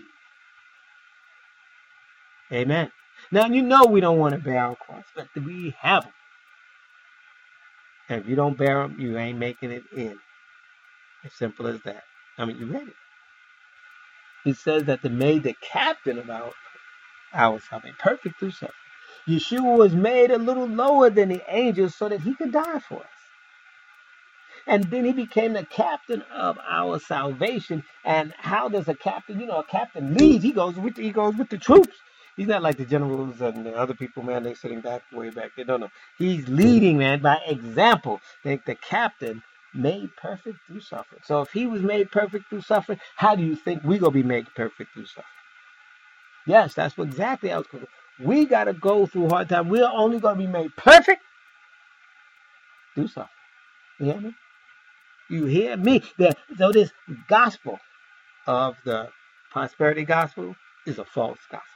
Amen. Now, you know we don't want to bear our cross, but we have them. And if you don't bear them, you ain't making it in. As simple as that. I mean, you read it. He says that they made the captain of our, our salvation perfect through suffering. Yeshua was made a little lower than the angels so that he could die for us. And then he became the captain of our salvation. And how does a captain, you know, a captain leads? He goes with the, he goes with the troops. He's not like the generals and the other people, man. They're sitting back way back there. No, no. He's leading, man, by example. The, the captain made perfect through suffering. So if he was made perfect through suffering, how do you think we're going to be made perfect through suffering? Yes, that's what exactly I was going to do. We got to go through hard time. We're only going to be made perfect through suffering. You hear me? You hear me? The, so this gospel of the prosperity gospel is a false gospel.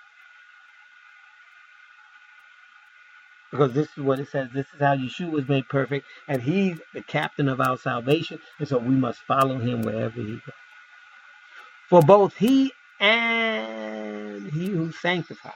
Because this is what it says. This is how Yeshua was made perfect. And he's the captain of our salvation. And so we must follow him wherever he goes. For both he and he who sanctifies.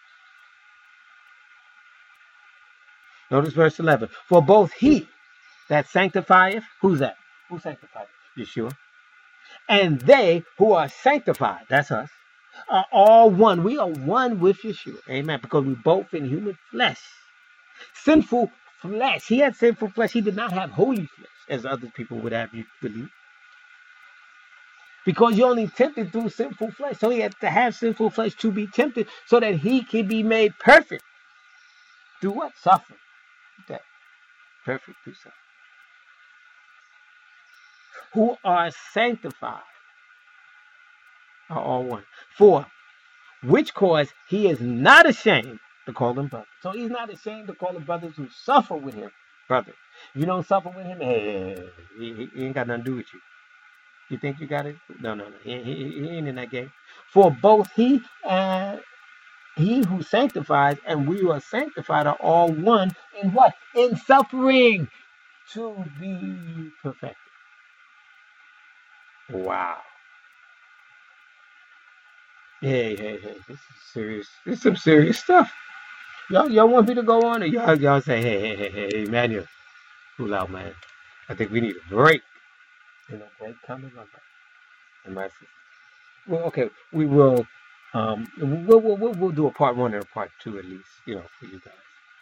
Notice verse eleven. For both he that sanctifieth. Who's that? Who sanctified? Yeshua. And they who are sanctified. That's us. Are all one. We are one with Yeshua. Amen. Because we both in human flesh. Sinful flesh. He had sinful flesh. He did not have holy flesh. as other people would have you believe. Because you're only tempted through sinful flesh. So he had to have sinful flesh to be tempted so that he can be made perfect. Through what? Suffering. That perfect through suffering. Who are sanctified are all one. For which cause he is not ashamed to call them brothers. So he's not ashamed to call the brothers who suffer with him brothers. If you don't suffer with him, hey, hey, hey, he, he ain't got nothing to do with you. You think you got it? No, no, no. He, he, he ain't in that game. For both he and he who sanctifies and we who are sanctified are all one in what? In suffering to be perfected. Wow. Hey, hey, hey. This is serious. This is some serious stuff. Y'all, y'all want me to go on, or y'all, y'all say, hey, hey, hey, hey, Emmanuel, cool out, man. I think we need a break. You know, break coming up. And my sister. Well, okay, we will. Um, we'll, we'll we'll we'll do a part one and a part two at least. You know, for you guys.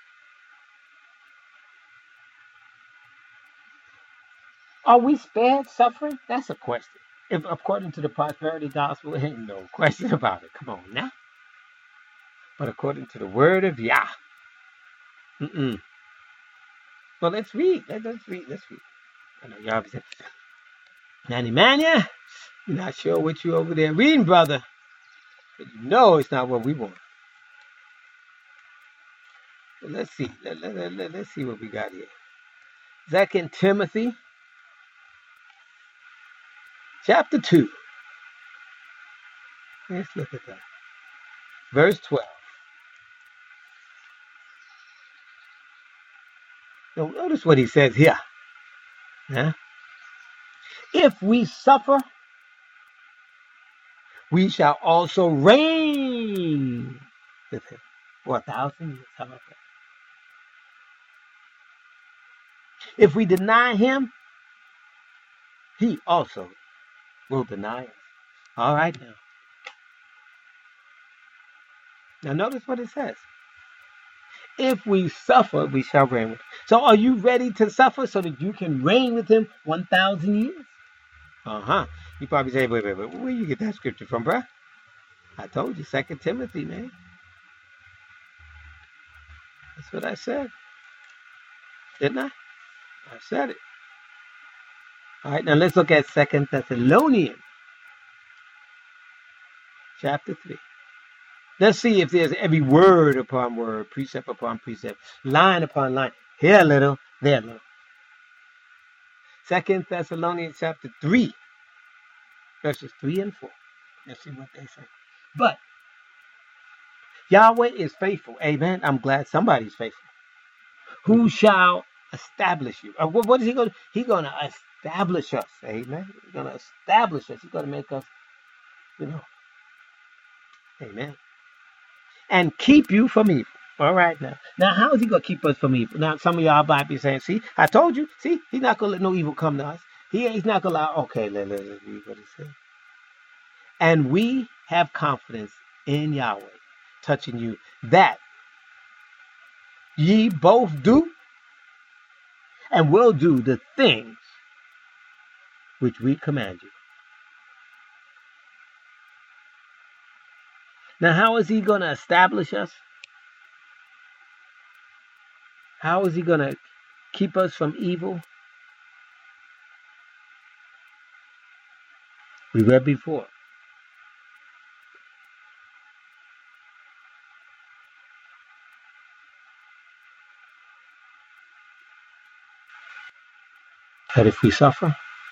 Are we spared suffering? That's a question. If according to the prosperity gospel, ain't no question about it. Come on now. But according to the word of Yah, mm-mm. Well, let's read. Let, let's read. Let's read. I know y'all be saying, Nanny Mania, you're not sure what you over there reading, brother. But you know it's not what we want. But let's see. Let, let, let, let, let's see what we got here. Second Timothy, chapter two. Let's look at that. Verse twelve. Now, notice what he says here. Yeah? If we suffer, we shall also reign with him for a thousand years. How about that? If we deny him, he also will deny us. All right now. Now notice what it says. If we suffer, we shall reign with him. So are you ready to suffer so that you can reign with him one thousand years? Uh-huh. You probably say, wait, wait, wait, where you get that scripture from, bruh? I told you, Second Timothy, man. That's what I said. Didn't I? I said it. All right, now let's look at Second Thessalonians, chapter three. Let's see if there's every word upon word, precept upon precept, line upon line. Here a little, there a little. Second Thessalonians chapter three, verses three and four. Let's see what they say. But Yahweh is faithful. Amen. I'm glad somebody's faithful. Who shall establish you? Uh, what, what is he going to do? He's going to establish us. Amen. He's going to establish us. He's going to make us, you know. Amen. And keep you from evil. All right now. Now, how is he going to keep us from evil? Now, some of y'all might be saying, see, I told you. See, he's not going to let no evil come to us. He, he's not going to allow, okay, let, let, let read what it says. And we have confidence in Yahweh touching you that ye both do and will do the things which we command you. Now, how is he going to establish us? How is he going to keep us from evil? We read before. That if we suffer,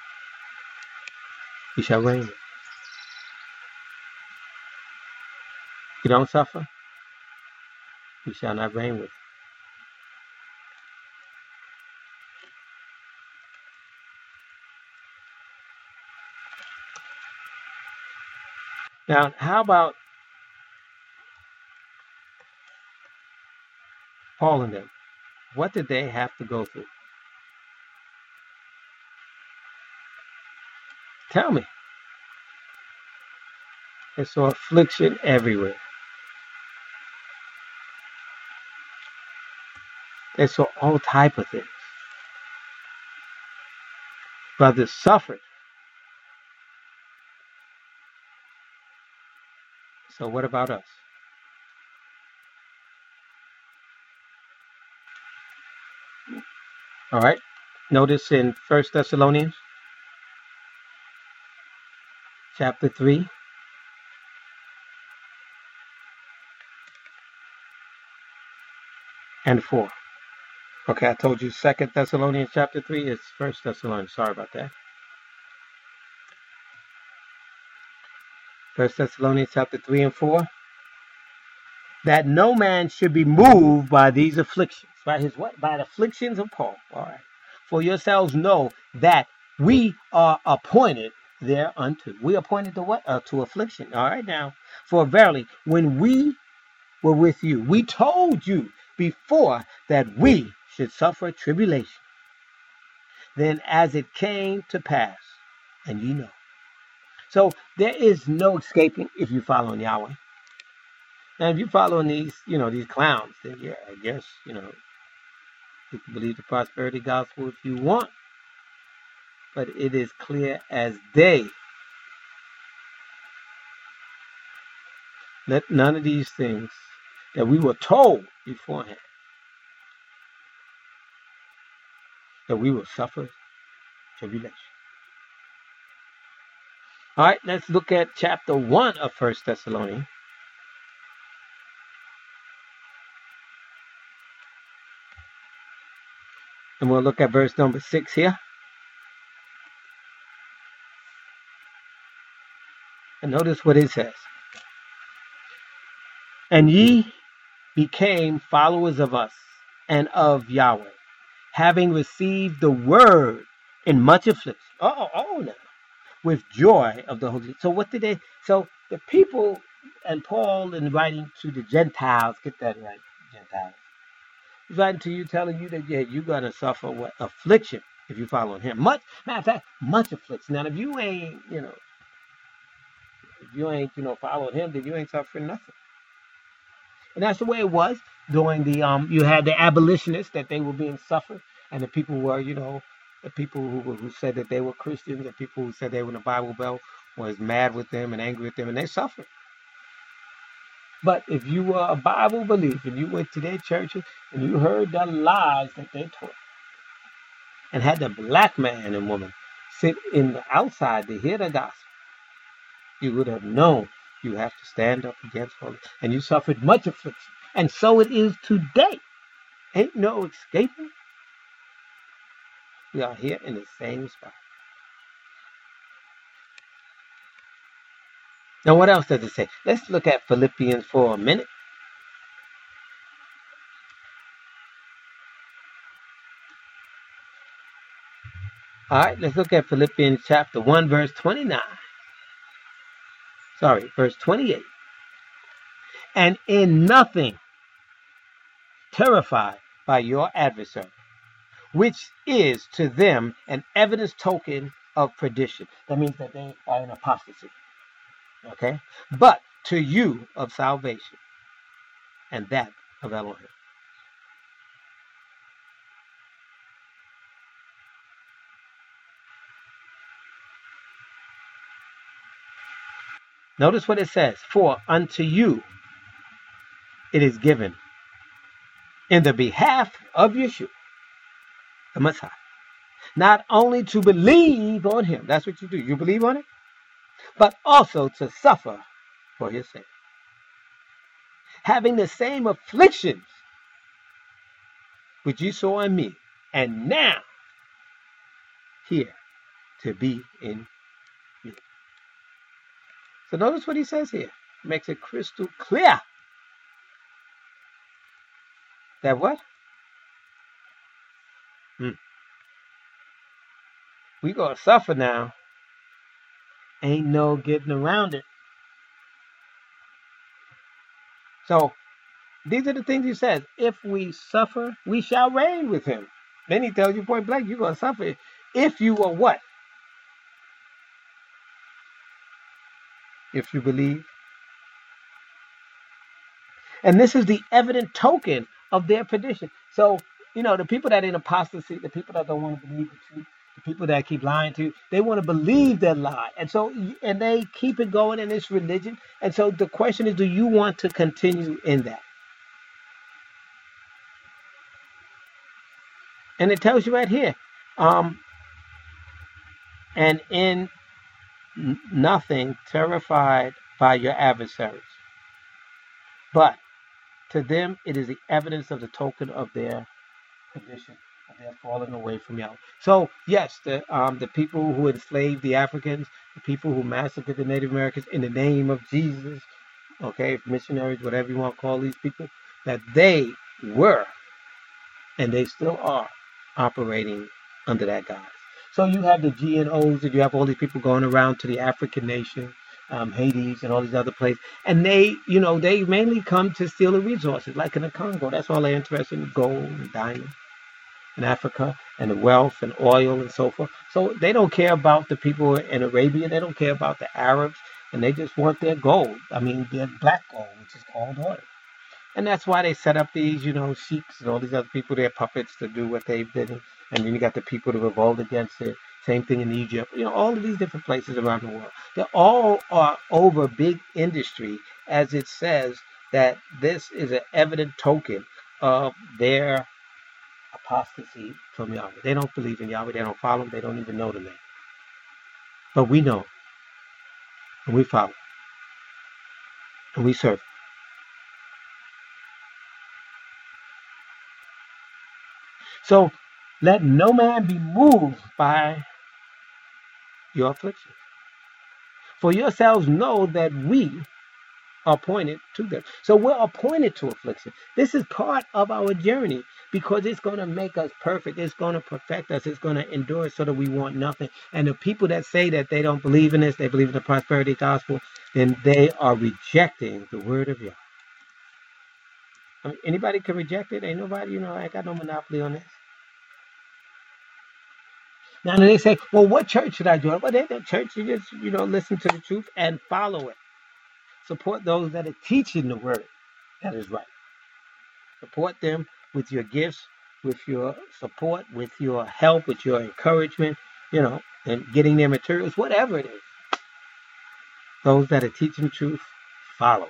we shall reign. If we don't suffer, we shall not reign with. Now, how about Paul and them? What did they have to go through? Tell me. They saw affliction everywhere. They saw all type of things. brothers suffered. So what about us? All right. Notice in First Thessalonians chapter three and four. Okay, I told you Second Thessalonians chapter three is First Thessalonians. Sorry about that. First Thessalonians chapter three and four. That no man should be moved by these afflictions. By his what? By the afflictions of Paul. All right. For yourselves know that we are appointed thereunto. We appointed to what? Uh, to affliction. All right now. For verily, when we were with you, we told you before that we should suffer tribulation. Then as it came to pass, and ye know. So there is no escaping if you follow Yahweh. Now, if you're following these, you know, these clowns, then yeah, I guess, you know, you can believe the prosperity gospel if you want. But it is clear as day. Let none of these things that we were told beforehand that we will suffer tribulation. All right, let's look at chapter one of First Thessalonians. And we'll look at verse number six here. And notice what it says. And ye became followers of us and of Yahweh, having received the word in much affliction. Oh, oh, no. With joy of the Holy. So what did they? So the people, and Paul in writing to the Gentiles, get that right, Gentiles. He's writing to you, telling you that, yeah, you're going to suffer what? Affliction if you follow him. Much, matter of fact, much affliction. Now, if you ain't, you know, if you ain't, you know, following him, then you ain't suffering nothing. And that's the way it was during the, um, you had the abolitionists that they were being suffered, and the people were, you know, the people who, who said that they were Christians, the people who said they were in the Bible Belt was mad with them and angry with them, and they suffered. But if you were a Bible believer and you went to their churches and you heard the lies that they taught and had the black man and woman sit in the outside to hear the gospel, you would have known you have to stand up against all. And you suffered much affliction. And so it is today. Ain't no escaping. We are here in the same spot. Now, what else does it say? Let's look at Philippians for a minute. All right, let's look at Philippians chapter one, verse twenty-nine. Sorry, verse twenty-eight. And in nothing terrified by your adversary, which is to them an evidence token of perdition. That means that they are in apostasy. Okay? But to you of salvation, and that of Elohim. Notice what it says. For unto you it is given in the behalf of Yeshua, the Messiah, not only to believe on him. That's what you do. You believe on it. But also to suffer for his sake, having the same afflictions which you saw in me, and now here to be in me. So notice what he says here. It makes it crystal clear that what? Hmm. We gonna suffer now. Ain't no getting around it. So these are the things he says. If we suffer, we shall reign with him. Then he tells you point blank, you're going to suffer if you are what? If you believe. And this is the evident token of their perdition. So, you know, the people that are in apostasy, the people that don't want to believe the truth, The people that keep lying to you, they want to believe their lie. And so, and they keep it going in this religion. And so the question is, do you want to continue in that? And it tells you right here, um, and in n- nothing terrified by your adversaries. But to them it is the evidence of the token of their perdition, of their falling away from Yahweh. So yes, the um the people who enslaved the Africans, the people who massacred the Native Americans in the name of Jesus, okay, missionaries, whatever you want to call these people, that they were and they still are operating under that guise. So you have the G N Os, and you have all these people going around to the African nations, um, Hades, and all these other places, and they, you know, they mainly come to steal the resources, like in the Congo. That's all they're interested in: gold and diamonds in Africa, and the wealth and oil and so forth. So they don't care about the people in Arabia. They don't care about the Arabs, and they just want their gold. I mean, their black gold, which is called oil. And that's why they set up these, you know, sheiks and all these other people, their puppets, to do what they've been. And then you got the people to revolt against it. Same thing in Egypt. You know, all of these different places around the world. They all are over big industry, as it says that this is an evident token of their apostasy from Yahweh. They don't believe in Yahweh. They don't follow him. They don't even know the name. But we know, and we follow, and we serve. So let no man be moved by your affliction. For yourselves know that we are appointed to them. So we're appointed to affliction. This is part of our journey because it's going to make us perfect. It's going to perfect us. It's going to endure so that we want nothing. And the people that say that they don't believe in this, they believe in the prosperity gospel, then they are rejecting the word of Yahweh. I mean, anybody can reject it. Ain't nobody, you know, I ain't got no monopoly on this. Now they say, well, what church should I join? Well, they the church, you just, you know, listen to the truth and follow it. Support those that are teaching the word that is right. Support them with your gifts, with your support, with your help, with your encouragement, you know, and getting their materials, whatever it is. Those that are teaching truth, follow.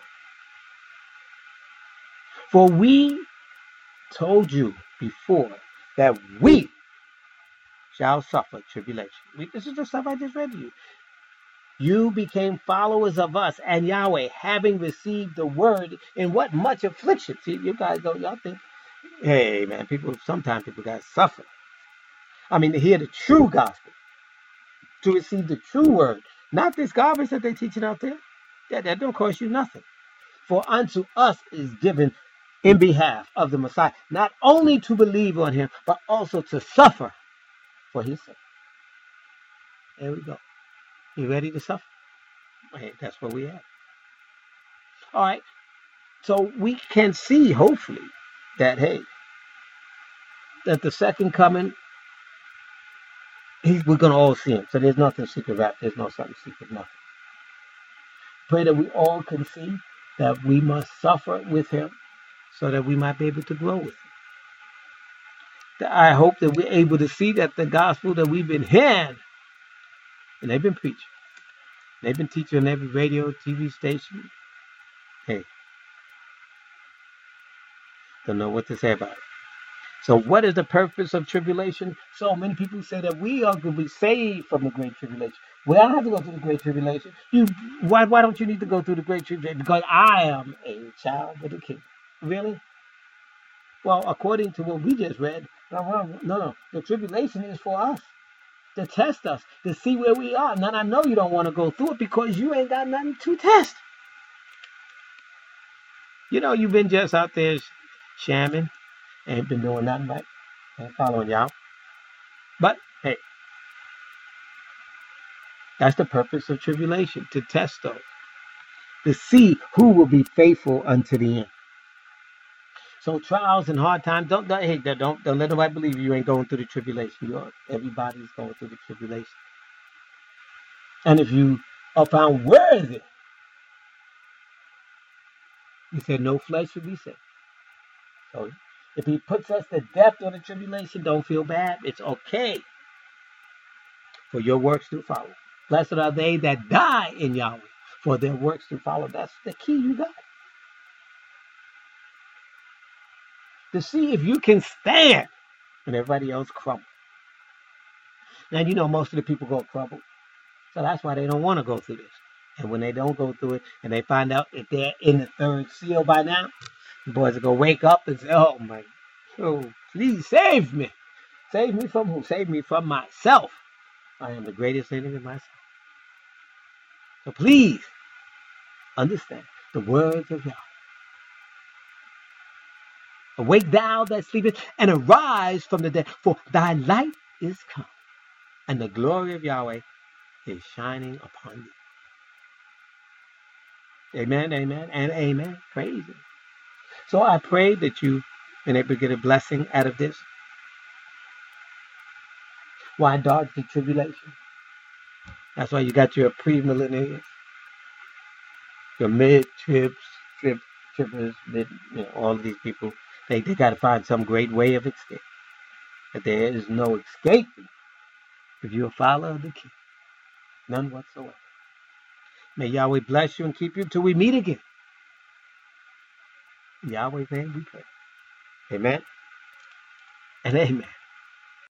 For we told you before that we shall suffer tribulation. We, this is the stuff I just read to you. You became followers of us and Yahweh, having received the word in what much affliction. See, you guys don't, y'all think, hey, man, people, sometimes people got to suffer. I mean, to hear the true gospel, to receive the true word, not this garbage that they're teaching out there. That, that don't cost you nothing. For unto us is given in behalf of the Messiah, not only to believe on him, but also to suffer for his sake. There we go. You ready to suffer? Hey, that's what we have. All right. So we can see, hopefully, that, hey, that the second coming, he's, we're going to all see him. So there's nothing secret wrapped. There's no something secret, nothing. Pray that we all can see that we must suffer with him so that we might be able to grow with him. I hope that we're able to see that the gospel that we've been hearing, and they've been preaching, they've been teaching on every radio, T V station, hey, don't know what to say about it. So what is the purpose of tribulation? So many people say that we are going to be saved from the great tribulation. Well, I don't have to go through the great tribulation. You, why, why don't you need to go through the great tribulation? Because I am a child of the king. Really? Well, according to what we just read, no, no, no. The tribulation is for us, to test us, to see where we are. Now, I know you don't want to go through it because you ain't got nothing to test. You know, you've been just out there shamming. Ain't been doing nothing right. Ain't following y'all. But, hey, that's the purpose of tribulation, to test those, to see who will be faithful unto the end. So trials and hard times, don't, don't, hey, don't, don't let nobody believe you ain't going through the tribulation. You're, everybody's going through the tribulation. And if you are found worthy, he said no flesh should be saved. So if he puts us to death on the tribulation, don't feel bad. It's okay. for your works to follow. Blessed are they that die in Yahweh, for their works to follow. That's the key you got. To see if you can stand when everybody else crumbles. Now, you know, most of the people go crumble. So that's why they don't want to go through this. And when they don't go through it and they find out if they're in the third seal by now, the boys are going to wake up and say, oh, my, oh, please save me. Save me from who? Save me from myself. I am the greatest enemy of myself. So please understand the words of Yahweh. Awake thou that sleepest, and arise from the dead, for thy light is come, and the glory of Yahweh is shining upon thee. Amen, amen, and amen. Praise Him. So I pray that you've been able to get a blessing out of this. Why dodge the tribulation? That's why you got your pre-millennials, your mid-tribs, trib, trippers, mid, you know, all of these people. They, they got to find some great way of escape. But there is no escape if you're a follower of the King. None whatsoever. May Yahweh bless you and keep you till we meet again. In Yahweh's name we pray. Amen and amen.